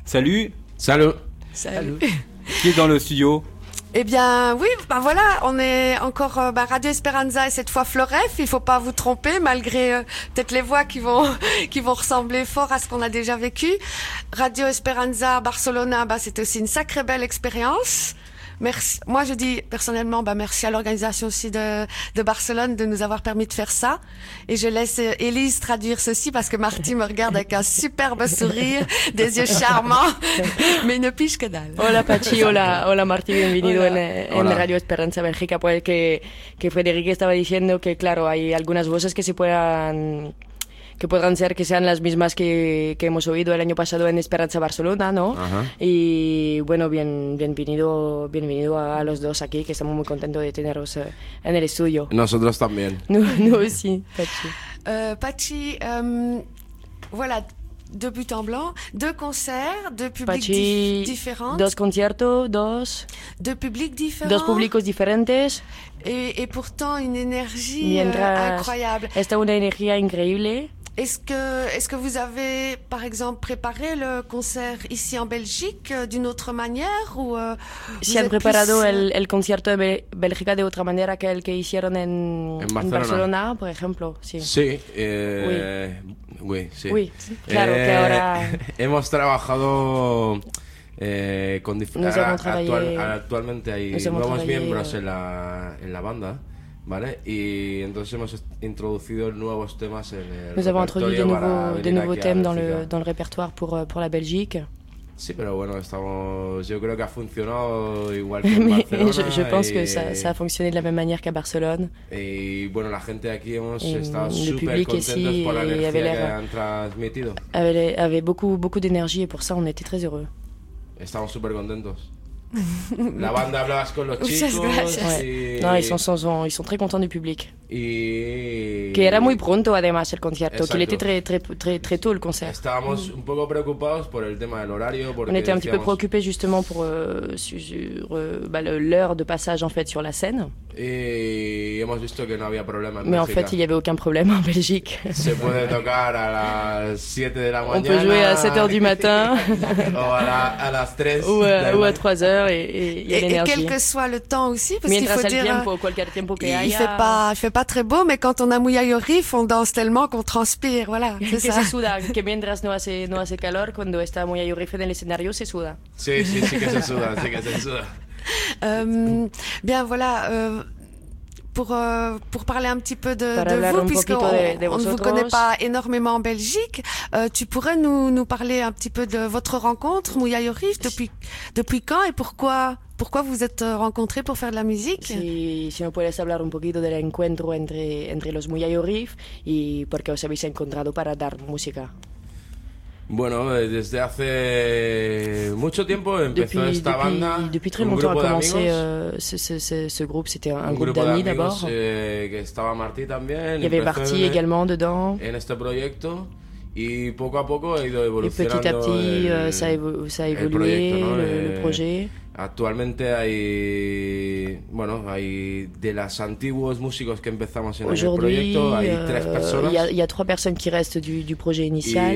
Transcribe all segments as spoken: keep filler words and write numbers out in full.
Salut. Salut. Salut. Qui est dans le studio? Eh bien, oui, ben voilà, on est encore euh, ben, Radio Esperanza et cette fois Floref. Il faut pas vous tromper, malgré euh, peut-être les voix qui vont qui vont ressembler fort à ce qu'on a déjà vécu. Radio Esperanza Barcelona, ben, c'était aussi une sacrée belle expérience. Merci. Moi, je dis personnellement, bah, merci à l'organisation aussi de, de Barcelone de nous avoir permis de faire ça. Et je laisse Élise traduire ceci parce que Marty me regarde avec un superbe sourire, des yeux charmants, mais ne pige que dalle. Hola Pachi, hola, hola Marty, bienvenido Hola. en, en Hola. Radio Esperanza Bélgica. Pues que, que Federica estaba diciendo que, claro, hay algunas voces que se puedan... que podrán ser que sean las mismas que, que hemos oído el año pasado en Esperanza Barcelona, ¿no? Ajá. Y bueno, bien, bienvenido, bienvenido a los dos aquí, que estamos muy contentos de teneros eh, en el estudio. Nosotros también. Nous, nous aussi, Pachi. Euh, Pachi, euh, voilà, deux buts en blanc, deux concerts, deux publics Pachi, dif- différents, dos conciertos, dos, deux publics différents, dos públicos diferentes. et, et pourtant une énergie euh, Mientras incroyable. está una energía increíble. Est-ce que, est-ce que vous avez, par exemple, préparé le concert ici en Belgique euh, d'une autre manière ou euh, Si vous han êtes preparado plus, euh, el, el concierto de Be- Bélgica de otra manera que el que hicieron en, En en Barcelona. Barcelona, por ejemplo? Sí. Sí, eh, oui, sí. Oui, claro, Eh, que ahora hemos trabajado eh, con dif- Nos ahora hemos trabajado- actual- actualmente hay nos hemos nuevos trabajado- miembros en la, en la banda, ¿vale? Y entonces hemos est- introducido nuevos temas en el nous avons introduit de repertorio para nouveaux, de venir nouveaux aquí a thèmes dans le, Bélgica. dans le répertoire pour, euh, pour la Belgique. Sí, pero bueno, estamos, yo creo que ha funcionado igual que en Mais Barcelona. je, je pense y, que ça, ça a fonctionné de la même manière qu'à Barcelone. y bueno, la gente de aquí hemos Y estado el súper public contentos ici por la y energía avait que l'air- han transmitido. Avait, avait beaucoup, beaucoup d'énergie et pour ça on était très heureux. Estamos súper contentos. La banda hablabas con los Muchas chicos gracias. y, Non, ils sont, sont- ils sont très contents du public. y Que era muy pronto además el concierto, qu'il Exacto. était très, très, très, très tôt le concert. estábamos un poco preocupados por el tema del horario porque On était un petit peu decíamos- préoccupés justement pour euh, sur, sur, euh, bah, le- l'heure de passage en fait sur la scène. y hemos visto que no había problema en Mais en Bélgica. fait, il n'y avait aucun problème en Belgique. Se puede tocar a las siete de la mañana On peut jouer à sept heures du matin o a, la- a las tres ou, de la à, ou à mañana. trois heures et et il y a et, et l'énergie. quel que soit le temps aussi, parce qu'il Mientras faut el dire, tiempo, euh, cualquier tiempo que il haya, fait pas, il fait pas très beau, mais quand on a mouillé au riff, on danse tellement qu'on transpire, voilà, que c'est ça. se suda, que mientras no hace, no hace calor, cuando está muy ayorrife en el escenario se suda. Sí, sí, sí que se suda, sí que se suda. Euh, bien, voilà. Euh, pour, euh, pour parler un petit peu de, Para de hablar vous, un puisqu'on poquito de- de on ne vous vosotros. connaît pas énormément en Belgique, euh, tu pourrais nous, nous parler un petit peu de votre rencontre, Mouilla Yorif, depuis, depuis quand et pourquoi, pourquoi vous êtes euh, rencontrés pour faire de la musique? Si, si me puedes hablar un poquito del encuentro entre, entre los Muy Ayorrif y por qué os habéis encontrado para dar música. Bueno, eh, desde hace mucho tiempo empezó Depuis, esta depuis, banda. depuis très un longtemps a grupo de commencé amigos, euh, ce, ce, ce, ce groupe, c'était un, un un groupe grupo de d'amis amigos d'abord. eh, que estaba Martí también. Il y avait empezó Marty en- également dedans. en este proyecto y poco a poco ha ido Et evolucionando petit à petit, el, euh, ça, a évo- ça a el évolué, proyecto, ¿no? le, Eh, le projet. Actualmente hay, bueno, hay de los antiguos músicos que empezamos en el Aujourd'hui, proyecto, hay euh, tres il personas. y, a- il y a trois personnes qui restent du, du projet initial.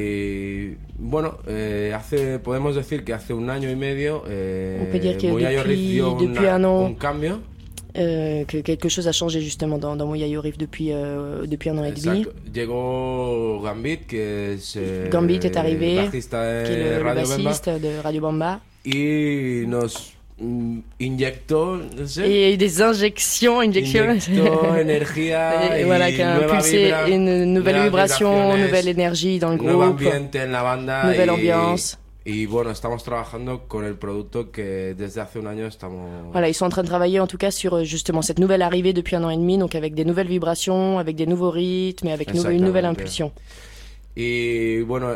Y bueno, eh, hace, podemos decir que hace un año y medio eh, On peut dire que Mouilla Yorif depuis- dio depuis una- un an, un cambio. Euh, que quelque chose a changé justement dans, dans Mouilla Yorif depuis, euh, depuis un an et demi. Exacto. Llegó Gambit, que es eh, Gambit est arrivé, bajista qui est de le, le Radio Bemba, bassiste de Radio Bamba. y nos mm, inyectó, no sé, Et il y a eu des injections, injections. inyectó energía Et y voilà, qui a nueva impulsé vibra, une nouvelle nuevas vibration, vibraciones, nouvelle énergie dans le nuevo groupe, ambiente en la banda nouvelle y, ambiance. y bueno, estamos trabajando con el producto que desde hace un año estamos... Voilà, ils sont en train de travailler en tout cas sur euh, justement cette nouvelle arrivée depuis un an et demi, donc avec des nouvelles vibrations, avec des nouveaux rythmes et avec nou- une nouvelle Exactamente. impulsion. Y bueno,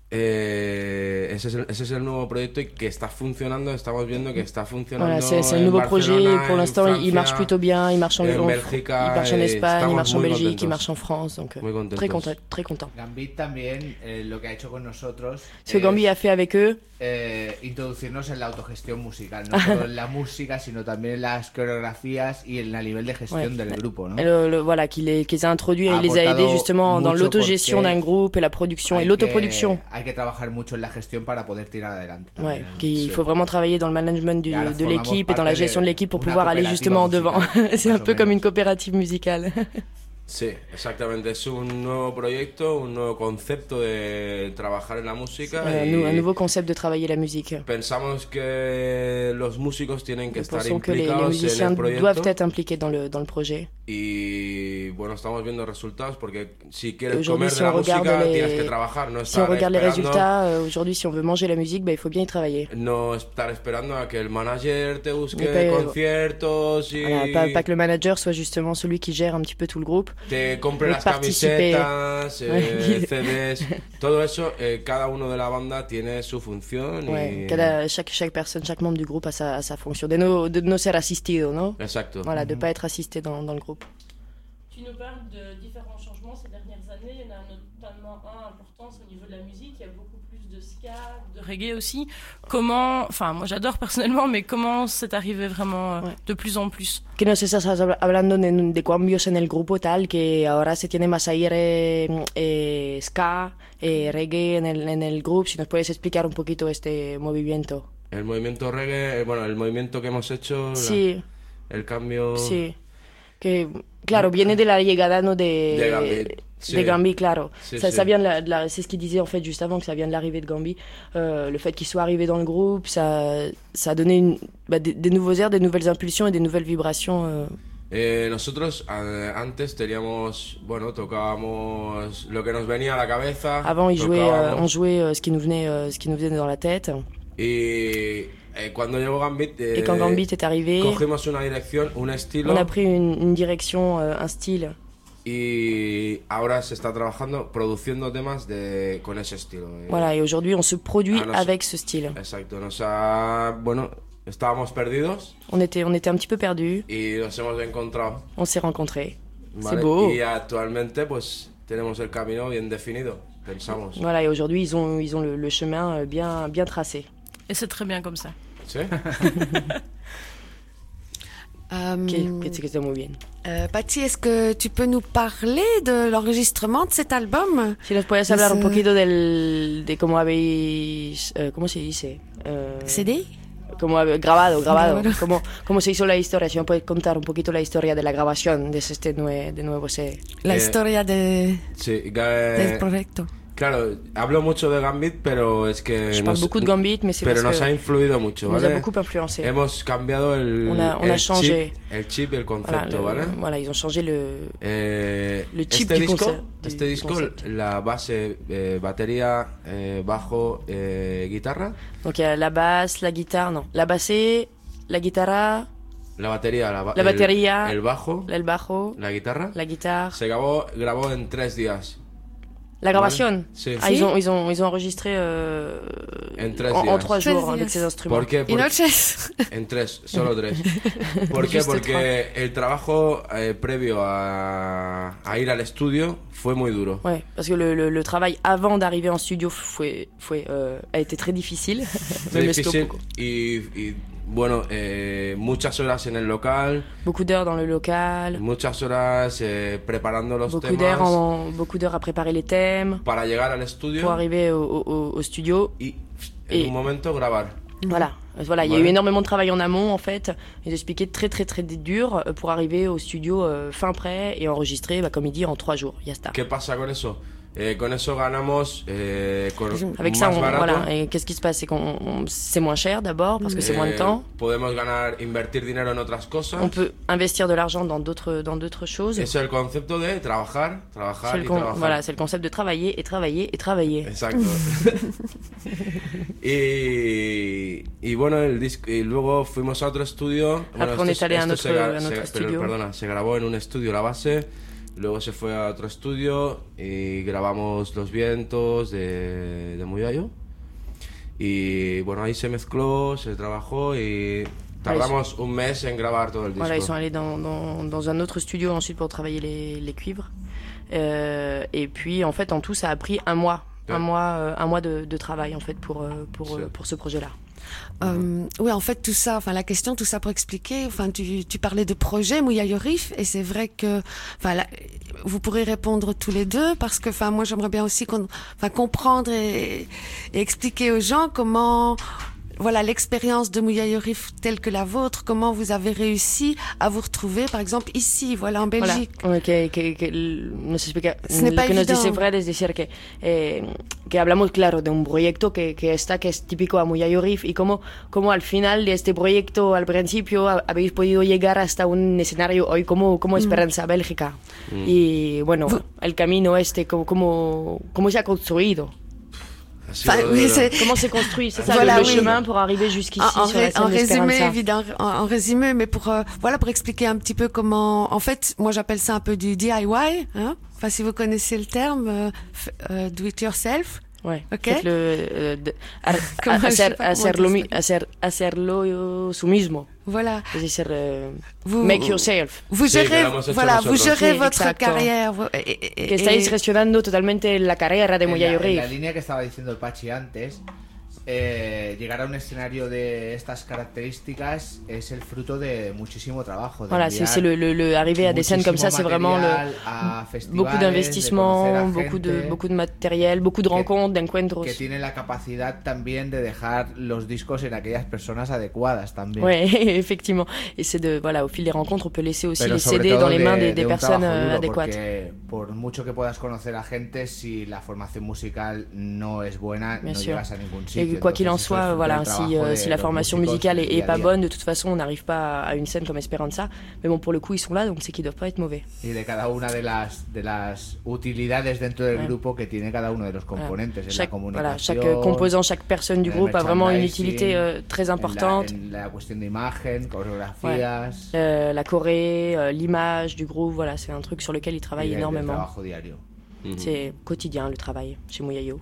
eh, ese, es el, ese es el nuevo proyecto y que está funcionando, estamos viendo que está funcionando. Voilà, c'est c'est le en nouveau projet. Barcelona, Pour en l'instant, il marche Francia, plutôt bien. Il marche en, en en- Bélgica, il marche en et Espagne, il estamos marche en muy Belgique, il contentos. marche en France. Donc, euh, Muy contentos. très content, très content. Gambit también, eh, lo que ha hecho con nosotros. Ce que es- Gambi a fait avec eux, eh, introducirnos en la autogestión musical, no solo en la música, sino también en las coreografías y en el nivel de gestión Ouais. del grupo, ¿no? Le, le- voilà, qui les, qui les a introduits et Ha il les a aidés aportado justement dans mucho l'autogestion porque d'un groupe et la production et Hay l'autoproduction. que, hay que trabajar mucho en la gestión para poder tirar adelante. Ouais, también. qu'il Sí. faut vraiment travailler dans le management du- Et alors, de formamos l'équipe et dans la parte gestion de de l'équipe pour una pouvoir aller cooperativa justement en devant. musical, C'est un más o peu comme menos. une coopérative musicale. Sí, exactamente. Es un nuevo proyecto, un nuevo concepto de trabajar en la música. Euh, y nou- un nouveau concept de travailler la musique. pensamos que los músicos tienen que Nous estar pensons que les, les implicados en musiciens el doivent proyecto. être impliqués dans le, dans le projet. Y bueno, estamos viendo resultados porque si quieres Aujourd'hui, comer si de la on regarde música les- tienes que trabajar, no Si on estar regarde les esperando, résultats, euh, aujourd'hui, si on veut manger la musique, bah, il faut bien y travailler. no estar esperando a que el manager te busque Mais pas- conciertos y Voilà, pas, pas que le manager soit justement celui qui gère un petit peu tout le groupe. te compre de las participer. camisetas, eh, Ouais. C Ds, todo eso, eh, cada uno de la banda tiene su función Ouais, y... cada- chaque, chaque personne, chaque membre du groupe a sa, a sa fonction. De no, de no ser asistido, ¿no? Exacto. Voilà, de pas être assisté dans, dans le groupe. Tu nous parles de différents changements ces dernières années. Il y en a notamment un important, c'est au niveau de la musique. Il y a beaucoup plus de ska, de reggae aussi. Comment, enfin, moi j'adore personnellement, mais comment c'est arrivé vraiment euh, Ouais. de plus en plus? Que nos estás habla- hablando de, de cambios en el grupo tal que ahora se tiene más aire eh, ska, eh, reggae en el, en el grupo. Si nos puedes explicar un poquito este movimiento. El movimiento reggae, eh, bueno, el movimiento que hemos hecho, la- Sí, el cambio... sí. Que, claro, viene de la llegada, ¿no? De, De Gambit, sí. de Gambit, claro. Sí, ça, sí. ça vient de la, de la- c'est ce qu'il disait en fait juste avant, que ça vient de l'arrivée de Gambit. Euh, le fait qu'il soit arrivé dans le groupe, ça, ça a donné une, bah, des, des nouveaux airs, des nouvelles impulsions et des nouvelles vibrations. euh. Eh, nosotros eh, antes teníamos, bueno, tocábamos lo que nos venía a la cabeza. Avant, il jouait, euh, tocábamos, on jouait euh, ce, qui nous venait, euh, ce qui nous venait dans la tête. Y eh, cuando llegó Gambit, eh, Et quand Gambit est arrivé, cogimos una dirección, un estilo, on a pris une, une direction, euh, un style. y ahora se está trabajando, produciendo temas de, con ese estilo. eh. Voilà, et aujourd'hui, on se produit Ah, no sé. avec ce style. Exacto, nos ha, bueno, estábamos perdidos On était, on était un petit peu perdus, y nos hemos encontrado. on s'est rencontrés. ¿vale? C'est beau. Y actualmente pues tenemos el camino bien definido, pensamos. Voilà, et aujourd'hui, ils ont, ils ont le, le chemin euh, bien, bien tracé. Et c'est très bien comme ça. ¿Sí? Euh, Que, que, que está muy bien. euh, Patti, est-ce que tu peux nous parler de l'enregistrement de cet album? Si nos puedes hablar un Pues, eh, poquito del, de cómo habéis, eh, ¿cómo se dice? Eh, C D? Como habe- grabado, grabado. Grabado. Cómo, cómo se hizo la historia. Si me puedes contar un poquito la historia de la grabación de este nue- de nuevo C D. La Eh, historia de, Sí, del que- proyecto. claro, hablo mucho de Gambit, pero es que Je parle beaucoup de Gambit, mais c'est pero parce nos ha que influido mucho, nous a ¿vale? beaucoup influencé. Hemos cambiado el, On a- on a el changé. chip, el chip y el Voilà, concepto, le- ¿vale? voilà, ils ont changé le... Eh, Le chip este du disco, concept- du este disco, concept. la base, eh, batería, eh, bajo, eh, guitarra, Donc il y a la basse, la guitare, non. La basse, la guitare, la batería, la, ba- La el- batería. el, bajo, el bajo, la guitarra, la guitare. se grabó, grabó en tres días. La grabación. Sí. Ah, ils ont, ils ont, ils ont enregistré euh, En tres en, en días. trois Tres jours días. avec ces instruments. ¿Por qué? Y Porque- noches. En tres, solo tres. ¿Por qué? Juste Porque el trabajo eh, previo a, a ir al estudio fue muy duro. Ouais, parce que le, le, le travail avant d'arriver en studio fue, fue, euh, a été très difficile. Fue Me costó difícil beaucoup. y, y, bueno, eh, muchas horas en el local, Beaucoup d'heures dans le local, muchas horas eh, preparando los beaucoup d'heures, temas en, beaucoup d'heures à préparer les thèmes para llegar al pour estudio arriver au, au, au studio. y en Et- un momento grabar. Voilà, voilà, il y a Voilà. eu énormément de travail en amont en fait. Ils expliquaient très très très dur euh, pour arriver au studio euh, fin prêt et enregistrer, bah, comme il dit, en trois jours. Ya está. ¿Qué pasa con eso? Eh, con eso ganamos eh, con, Avec más ça, on- barato. voilà. Et qu'est-ce qui se passe, c'est qu'on on- c'est moins cher d'abord parce que c'est moins de Eh, temps. Podemos ganar, invertir dinero en otras cosas. On peut investir de l'argent dans d'autres dans d'autres choses. Es el concepto de trabajar, trabajar C'est y le, con- trabajar. voilà, c'est le concept de travailler et travailler et travailler. Exacto. y, y bueno, el disco, y luego fuimos a otro estudio. Bueno, Après, on est allé à un se, autre- gra- à un se- autre pero, studio. perdona, se grabó en un estudio la base, luego se fue a otro estudio y grabamos Los Vientos de, de Muyallo. Y bueno, ahí se mezcló, se trabajó y tardamos un mes en grabar todo el disco. Voilà, ils sont allés dans, dans, dans un autre studio ensuite pour travailler les, les cuivres. Euh, et puis en fait en tout ça a pris un mois un mois, euh, un mois de, de travail en fait pour euh, pour Sí. euh, pour ce projet-là. Euh, oui, en fait, tout ça, enfin, la question, tout ça pour expliquer, enfin, tu, tu parlais de projet Mouyayorif, et c'est vrai que, enfin, là, vous pourrez répondre tous les deux, parce que, enfin, moi, j'aimerais bien aussi qu'on, enfin, comprendre et, et expliquer aux gens comment, voilà, l'expérience de Mouyayorif telle que la vôtre, comment vous avez réussi à vous retrouver, par exemple, ici, voilà, en Belgique. Voilà, que, que, que nos explica, Ce n'est lo pas que nos évident. dice Fred es decir que, eh, que hablamos, claro, de un proyecto que, que está, que es típico a Mouyayorif y cómo, cómo al final de este proyecto, al principio, ha- habéis podido llegar hasta un escenario hoy como, como Esperanza Bélgica. Mm. Y bueno, Vous- el camino este, cómo, cómo, cómo se ha construido. Ha sido Enfin, oui, duro. c'est, Comment c'est construit, c'est ça, Voilà, le, le oui. chemin pour arriver jusqu'ici En, en sur la ré- scène en résumé, d'Esperanza. évidemment, en, en résumé, mais pour euh, voilà, pour expliquer un petit peu comment, en fait, moi j'appelle ça un peu du D I Y, hein. Enfin, si vous connaissez le terme, euh, f- euh, do it yourself. Ouais, Ok. faites-le, euh, de- ar- Comment, je sais hacer, pas comment hacerlo, on dit mi- ça. hacer, hacerlo su mismo. Voilà. Es decir, euh, Vous, make yourself. vous Sí, que gérez, lo hemos hecho voilà, vous nosotros. gérez Sí, votre exacto. carrière. vous- et- et- et- Que estáis et- gestionando totalmente la carrera de En la, en la Mouyayorif. línea que estaba diciendo el Pachi antes, eh, llegar a un escenario de estas características es el fruto de muchísimo trabajo. De Voilà, c'est enviar c'est le, le, le arriver à des scènes comme ça, c'est vraiment le, material a festivales, beaucoup de d'investissement, conocer a beaucoup de, gente beaucoup de matériel, beaucoup de que- rencontres, d'encuentros. que tiene la capacidad también de dejar los discos en aquellas personas adecuadas también. Ouais, effectivement. Et c'est de, voilà, au fil des rencontres, on peut laisser aussi Pero les sobre C D todo dans les de- mains des, de des un personnes trabajo euh, duro, adéquates. porque por mucho que puedas conocer a gente, si la formación musical no es buena, Bien no sûr. llegas a ningún Et sitio. quoi qu'il en Entonces, eso es soit, fruto voilà, del si, trabajo euh, de si la los formation músicos musicale est, día est a pas día. bonne, de toute façon, on n'arrive pas à une scène comme Esperanza. Mais bon, pour le coup, ils sont là, donc c'est qu'ils doivent pas être mauvais. Y de cada una de las de las utilidades dentro del Ouais. grupo que tiene cada uno de los Voilà. componentes, en la Chaque, comunicación, voilà, chaque euh, composant, chaque personne du en el groupe a vraiment une merchandising, utilité euh, très en la- importante. En la, cuestión de imagen, coreografías, Euh, la choré, euh, l'image du groupe, voilà, c'est un truc sur lequel ils y travaillent del- del énormément. trabajo diario. Mhm. C'est quotidien le travail chez Mouyayo.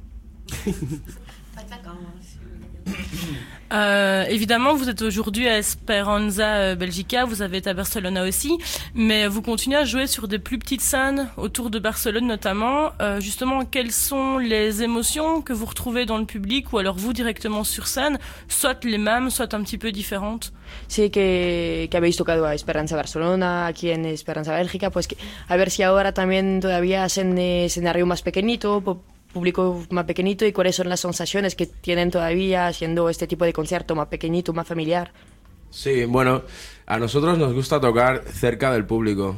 Euh, évidemment, vous êtes aujourd'hui à Esperanza euh, Belgica, vous avez été à Barcelone aussi, mais vous continuez à jouer sur des plus petites scènes autour de Barcelone notamment. Euh, justement, quelles sont les émotions que vous retrouvez dans le public ou alors vous directement sur scène, soit les mêmes, soit un petit peu différentes? Sé que, que habéis tocado a Esperanza Barcelona, aquí en Esperanza Bélgica, pues que, a ver si ahora también todavía hacen eh, escenario más pequeñito, po- público más pequeñito, y cuáles son las sensaciones que tienen todavía haciendo este tipo de concierto más pequeñito, más familiar. Sí, bueno, a nosotros nos gusta tocar cerca del público.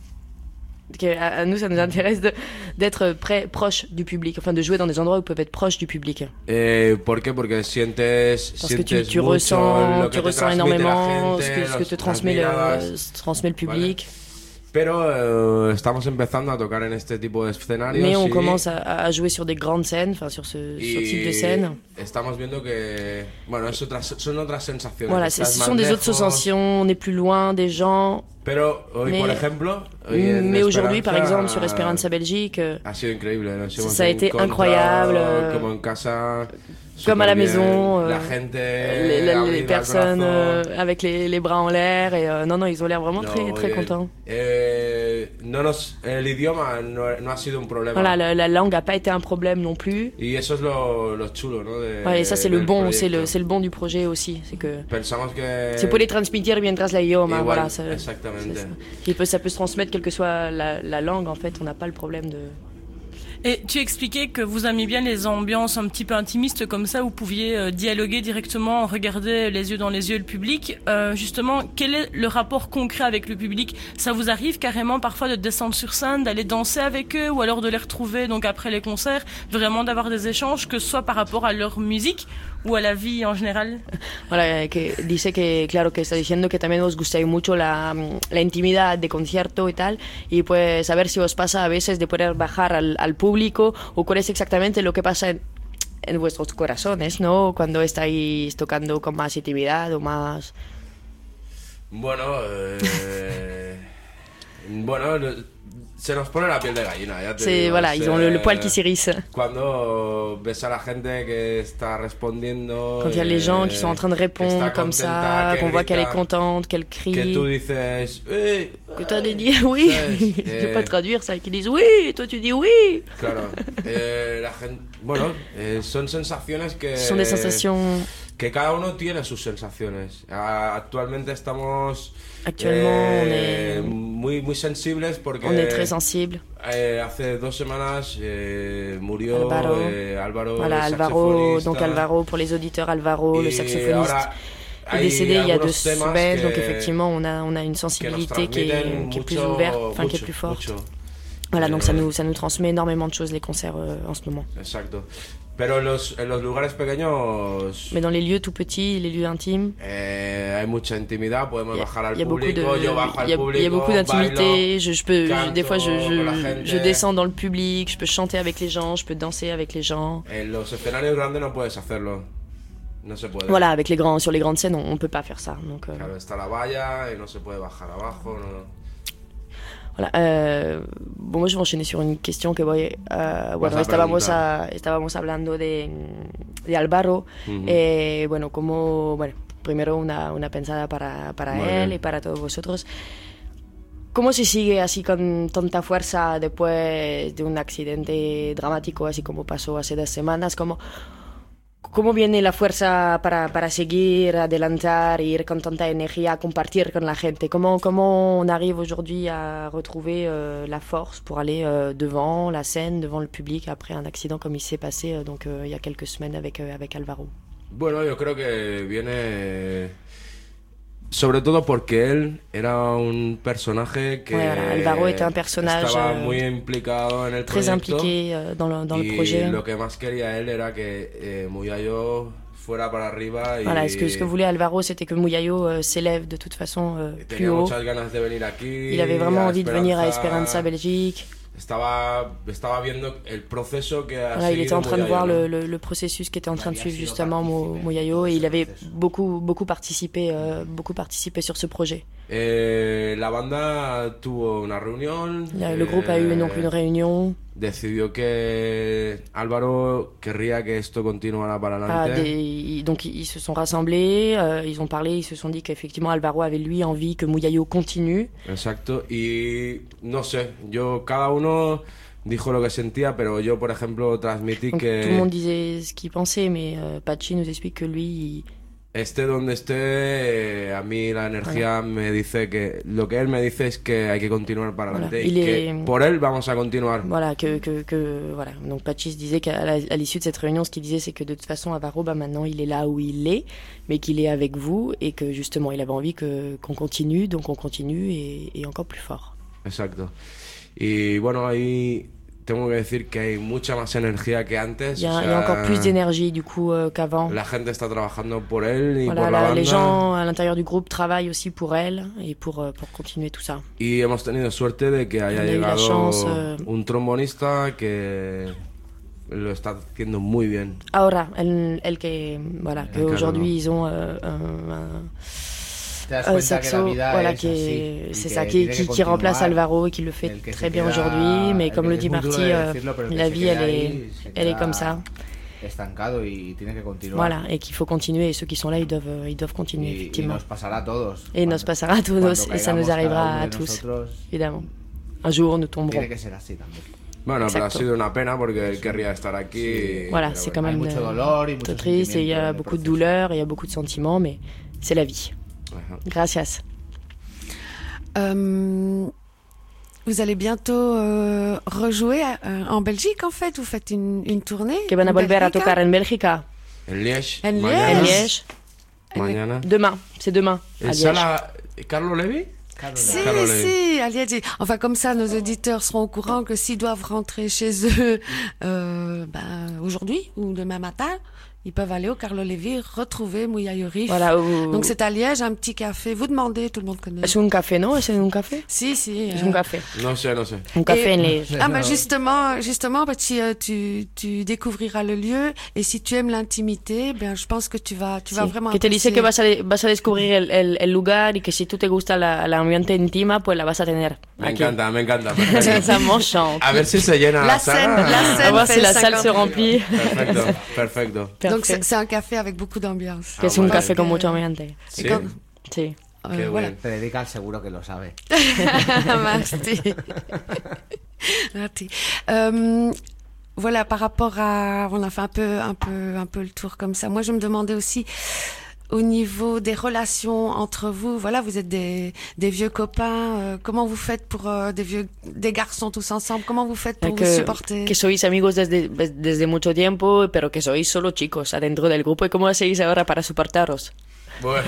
Que à, à nous, ça nous intéresse de- d'être près, proche du public, enfin de jouer dans des endroits où ils peuvent être proches du public. Eh, ¿Por qué? Porque sientes, Parce que tu, sientes tu mucho ressens, lo tu que te ressens transmite la énormément gente, ce que, ce que los- te las transmet miradas. le, transmet le public. Pero eh, estamos empezando a tocar en este tipo de escenarios. Mais on y- commence à, à jouer sur des grandes scènes, enfin sur ce, ce y type de scène. estamos viendo que, bueno, es otras, son otras sensaciones. Voilà, Estás c'est- ce más sont des autres lejos, sensations, on est plus loin des gens. Pero hoy, Mais- por ejemplo, hoy en Mais aujourd'hui, par Esperanza, exemple, sur Esperanza Belgique, euh, ha sido increíble. Nos hemos Ça a été encontrado incroyable, euh, Como en casa. comme à la superbién, maison, euh, la gente les, les- abrida les el personnes brazo. euh, avec les, les bras en l'air, et euh, non, non, ils ont l'air vraiment No, très, très oye, contents. eh, no nos, el idioma no, no ha sido un problema. Voilà, la, la langue n'a pas été un problème non plus. Y eso es lo, lo chulo, ¿no? De, Ouais, et ça, c'est le del bon, c'est le, proyecto. c'est le bon du projet aussi. C'est que Pensamos que. se puede transmitir mientras la idioma, Igual, voilà. Ça, exactamente. c'est ça. Il peut, ça peut se transmettre quelle que soit la, la langue, en fait, on n'a pas le problème de... Et tu expliquais que vous aimiez bien les ambiances un petit peu intimistes comme ça, où vous pouviez euh, dialoguer directement, regarder les yeux dans les yeux le public. Euh, justement, quel est le rapport concret avec le public? Ça vous arrive carrément parfois de descendre sur scène, d'aller danser avec eux, ou alors de les retrouver donc après les concerts, vraiment d'avoir des échanges, que ce soit par rapport à leur musique ou à la vie en général? Voilà, que dice que, claro, que está diciendo que también os gusta mucho la, la intimidad de concierto y tal, y pues a ver si os pasa a veces de poder bajar al, al público, o cuál es exactamente lo que pasa en, en vuestros corazones, ¿no? Cuando estáis tocando con más intimidad o más... Bueno, eh, bueno, se nos pone la piel de gallina, ya te C'est digo. voilà, es, ils ont le, le poil eh, qui s'érisse. Cuando ves a la gente que está respondiendo. Quand il y a les gens qui eh, sont en train de que está répondre comme contenta, ça, que qu'on voit qu'elle est grita, contente, qu'elle crie. Que tú dices. Eh, Que toi de dire oui. ¿sabes? Je vais Eh, pas traduire ça, qu'ils disent oui, et toi tu dis oui. Claro. Eh, la gente, bueno, eh, son sensaciones que. Ce sont des sensations. Que cada uno tiene sus sensaciones. Ah, Actualmente estamos. Actuellement, eh, on est- muy, muy sensibles porque. On est très sensible. Eh, hace dos semanas eh, murió Alvaro. eh, Álvaro, Voilà, el Alvaro, saxofonista. donc Alvaro, pour les auditeurs, Alvaro, le Y saxophoniste, ahora est hay décédé il y a deux algunos temas semaines. que- Donc effectivement, on a, on a une que nos sensibilité qui transmiten est, qui est plus mucho- ouverte, enfin qui est mucho, plus forte. mucho. Voilà, donc Eh, ça nous, ça nous transmet énormément de choses, les concerts euh, en ce moment. Exacto. Pero en los, en los lugares pequeños Mais dans les lieux tout petits, les lieux intimes, eh, hay mucha intimidad, podemos il y a, bajar al il y a beaucoup de, público, yo bajo al il y a- público, il y a beaucoup d'intimité. bailo. Je, je peux, canto des fois, je, con la je, gente. je descends dans le public, je peux chanter avec les gens, je peux danser avec les gens. En los escenarios grandes no puedes hacerlo, no se puede. Voilà, avec les grands, sur les grandes scènes, on, on peut pas faire ça. Donc, euh, Claro, está la valla y no se puede bajar abajo. No. Voilà, euh, bon, moi je vais enchaîner sur une question que voy, uh, bueno, a estábamos, preguntar. a, estábamos hablando de, de Álvaro, Ujú. eh, bueno, como, bueno, primero una, una pensada para, para Muy él bien. y para todos vosotros. ¿Cómo se sigue así con tanta fuerza después de un accidente dramático, así como pasó hace dos semanas? ¿Cómo, cómo viene la fuerza para, para seguir, adelantar, ir con tanta energía, compartir con la gente? ¿Cómo, cómo on arrive aujourd'hui à retrouver euh, la force pour aller euh, devant la scène, devant le public, après un accident comme il s'est passé euh, donc, euh, il y a quelques semaines avec, euh, avec Alvaro? Bueno, yo creo que viene sobre todo porque él era un personaje que Bueno, Alvaro était un personnage, estaba euh, muy implicado en el Très proyecto impliqué euh, dans le, dans le y projet. lo que más quería él era que eh, Muyayo fuera para arriba y Voilà, ce que, ce que voulait Alvaro, c'était que Muyayo euh, s'élève de toute façon euh, plus tenía haut. muchas ganas de venir aquí. Il avait vraiment a envie de venir à Esperanza Belgique. Estaba, estaba viendo el proceso que ha Voilà, il seguido était en train de Muyayo, voir ¿no? le, le, le processus qui était en train de Il a suivre sido justement Mo- participé Muyayo dans et il ce avait processus. beaucoup, beaucoup participé, euh, beaucoup participé sur ce projet. Eh, la banda tuvo una reunión. La- le groupe a eu eh, donc une réunion. Decidió que Álvaro querría que esto continuara para Ah, adelante. des- ils- donc ils se sont rassemblés, euh, ils ont parlé, ils se sont dit qu'effectivement Alvaro avait lui envie que Muyayo continue. Exacto. Y no sé, yo cada uno dijo lo que sentía, pero yo, por ejemplo, transmití Donc que tout le monde disait ce qu'il pensait, mais euh, Pachi nous explique que lui, il- esté donde esté, eh, a mí la energía me dice que lo que él me dice es que hay que continuar para Voilà. adelante Il y que est- por él vamos a continuar. voilà, que, que, que voilà. Donc Pachi se disait qu'à la- à l'issue de cette réunion, ce qu'il disait, c'est que de toute façon, Alvaro, bah, maintenant, il est là où il est, mais qu'il est avec vous et que justement, il avait envie que qu'on continue, donc on continue et, et encore plus fort. Exacto. Y bueno, ahí tengo que decir que hay mucha más energía que antes. Il y a, o il y a sea, encore plus d'énergie du coup euh, qu'avant. La gente está trabajando por él y Voilà, por la la- banda. les gens à l'intérieur du groupe travaillent aussi pour elle et pour, euh, pour continuer tout ça. Y hemos tenido suerte de que haya On a eu la llegado chance, euh, un trombonista que lo está haciendo muy bien. Ahora, elle, elle que, voilà, El qu'aujourd'hui Carlo. ils ont euh, un, un- Te das un cuenta que la saxo, vida voilà, es qui est- así, y c'est que ça, qui, tiene qui, que qui remplace continuar. Alvaro et qui le fait El que se très bien queda- aujourd'hui, mais el comme que le es dit muy duro Marty, de euh, decirlo, pero el que la se vie, queda elle est, ahí, se elle est queda comme ça. estancado y tiene que continuar. Voilà, et qu'il faut continuer, et ceux qui sont là, ils doivent, euh, ils doivent continuer, Y, y effectivement. nos pasará a todos. Et nos Cuando- passera a todos, cuando et ça nous caigamos cada arrivera uno à de tous, nosotros, évidemment. Un jour, nous tomberons. tiene que ser así también. Bueno, pero ha Exacto. sido una pena porque él querría estar aquí. Sí. Voilà, pero c'est bueno. quand Hay même mucho euh, dolor y très mucho triste, et il y sentimiento en a el beaucoup de proceso. douleur, et il y a beaucoup de sentiments, mais c'est la vie. Ajá. Gracias. Euh, vous allez bientôt euh, rejouer euh, en Belgique, en fait. Vous faites une, une tournée. Que van a en volver a Bélgica. tocar en Bélgica, En Liège. En mañana. en Liège. Liège, Mañana. demain, c'est demain, à En Liège. sala Carlo Levi. Claro, Si, la- Carole. si, à Liège. Enfin, comme ça, nos auditeurs seront au courant que s'ils doivent rentrer chez eux euh, ben, aujourd'hui ou demain matin, ils peuvent aller au Carlo Levi, retrouver Muyayo Riff. Voilà, ou- Donc c'est à Liège, un petit café. Vous demandez, tout le monde connaît. Es un café, ¿no? Es un café. Si, si. Es euh, un café. No sé, no sé. Un café Et- en Liège. Ah, bah justement, justement, bah, tu, euh, tu, tu découvriras le lieu et si tu aimes l'intimité, ben, je pense que tu vas, tu vas Sí, vraiment que te dice apprécier. que vas a, de- vas a descubrir el, el, el lugar y que si tú te gusta la, la ambiente íntima, pues la vas a tener. Me aquí. encanta, me encanta. Perfecto. Ça m'enchante. A ver si se llena La la scène, sala. la scène. A voir fait si la cinquante. salle se remplit. Perfecto, perfecto. Donc Perfect. c'est c'est un café avec beaucoup d'ambiance. Que es Ah, un vale. café con Que- mucho ambiente. Sí. Et comme- Sí. euh, Qué voilà. bien. Federica al seguro que lo sabe. Merci. Merci. Euh, voilà, par rapport à, on a fait un peu, un peu, un peu le tour comme ça. Moi, je me demandais aussi, au niveau des relations entre vous, voilà, vous êtes des, des vieux copains. euh, comment vous faites pour euh, des vieux, des garçons tous ensemble? Comment vous faites pour que, vous supporter? que sois amigos desde, desde mucho tiempo, pero que sois solo chicos adentro del grupo. ¿Y cómo hacéis ahora para soportaros? Bueno,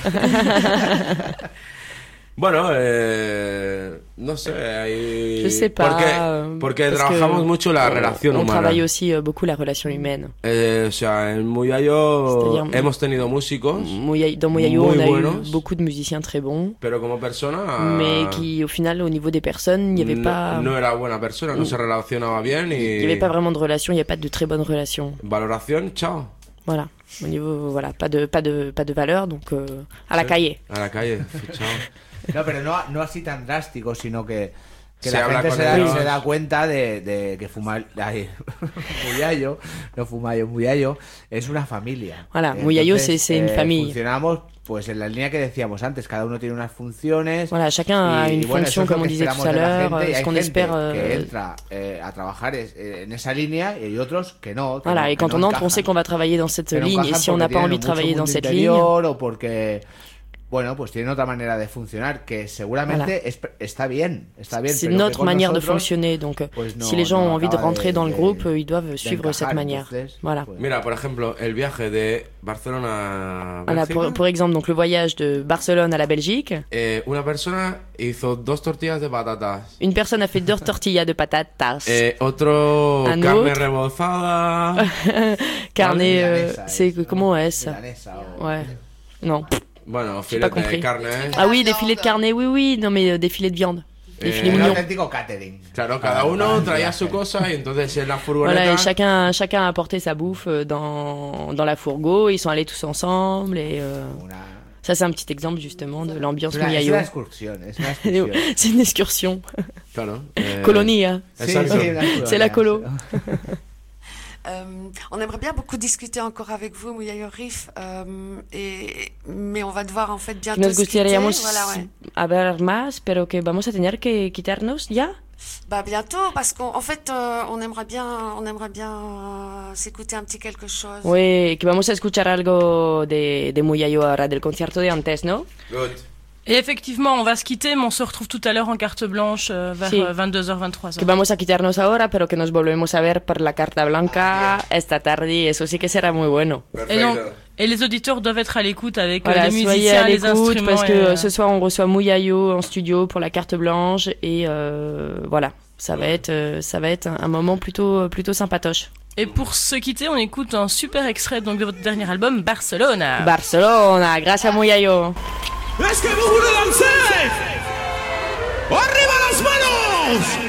bueno eh, no sé, hay... Je sais pas. Porque, porque parce trabajamos que mucho la on- relación on humana. travaille aussi euh, beaucoup la relation humaine. Eh, o sea, en Muyayo C'est-à-dire- hemos tenido músicos, Mouya- Dans Moyayo, Muy on a buenos. eu beaucoup de musiciens très bons, pero como persona mais qui, au final, au niveau des personnes, il n'y avait no, pas, no era buena persona, no se relacionaba bien il y y avait pas vraiment de relation, il n'y a pas de très bonne relation. valoración, chao, Voilà. Au niveau, voilà, pas de, pas de, pas de valeur, donc euh, à la Sí. calle. a la calle, chao. No, pero no, no así tan drástico, sino que, que Se la habla gente con se da, ellos. se da cuenta de, de que fumar ay, Muyayo, no Fumayo, Muyayo es una familia. Voilà, Muyayo, Entonces, c'est- c'est une eh, famille. Funcionamos pues en la línea que decíamos antes, cada uno tiene unas funciones. Voilà, chacun a y, une bueno, eso fonction, es lo comme on que disait tout esperamos à de la l'heure, gente, y ce hay qu'on gente espère. que euh, entra eh, a trabajar es- eh, en esa línea y hay otros que no. que Voilà, no- et que quand no on entre, on encajan. sait qu'on va travailler dans cette Que no ligne, et encajan si on porque n'a pas tienen envie de mucho travailler dans mundo cette ligne, interior o porque bueno, pues tienen otra manera de funcionar que seguramente Voilà. es- está bien, está bien. c'est pero que notre con manière de nosotros, fonctionner. Donc, euh, pues no- si les gens no ont envie de acaba rentrer de- dans le de- groupe, euh, ils doivent de suivre encajar, cette manière. entonces, Voilà. pues, Mira, por ejemplo, el viaje de Barcelona a Voilà, Bélgica, pour, pour exemple, donc le voyage de Barcelone à la Belgique, eh, una persona hizo dos tortillas de patatas, une personne a fait deux tortillas de patatas. eh, otro Un carne autre. rebozada, Carnet, euh, milanesa, c'est eso, comment est ça? milanesa o- Ouais. Non. bueno, J'ai pas filete de compris. carne, Ah oui, des viande. filets de carnet, oui, oui. Non, mais euh, des filets de viande. Des Eh, filets Un mignons. auténtico catering. claro, cada Para- uno para el traía viaje. su cosa y entonces en la Voilà, furgoneta et chacun, chacun a apporté sa bouffe euh, dans, dans la fourgo. Ils sont allés tous ensemble. Et euh, Una- ça, c'est un petit exemple justement de l'ambiance Es una, es Muyayo. una excursión, es una excursión. C'est une excursion. claro, eh, Colonie, hein. Sí, exacto. sí, una excursión. C'est la colo. Euh, on aimerait bien beaucoup discuter encore avec vous, Muyayo Riff, euh, et, mais on va devoir en fait bientôt Nos se quitter. gustaríamos Voilà, ouais. hablar más, pero que vamos a tener que quitarnos ya. Bah bientôt, parce qu'en en fait, euh, on aimerait bien, on aimerait bien euh, s'écouter un petit quelque chose. Oui, que vamos a escuchar algo de, de Muyayo ahora, del concierto de antes, ¿no? Good. Et effectivement, on va se quitter, mais on se retrouve tout à l'heure en carte blanche euh, vers Si. euh, vingt-deux heures, vingt-trois Que heures. vamos a quitarnos ahora, pero que nos volvemos a ver por la carta blanca esta tarde, y eso sí que será muy bueno. Et, donc, Perfecto. et les auditeurs doivent être à l'écoute avec euh, Voilà, les soyez musiciens, à les l'écoute instruments. parce que et, euh, euh, ce soir on reçoit Muyayo en studio pour la carte blanche et euh, voilà, ça va être euh, ça va être un, un moment plutôt plutôt sympatoche. Et pour se quitter, on écoute un super extrait donc de votre dernier album, Barcelona. Barcelona, gracias Muyayo. ¡Es que vous voulez danser! ¡Arriba las manos!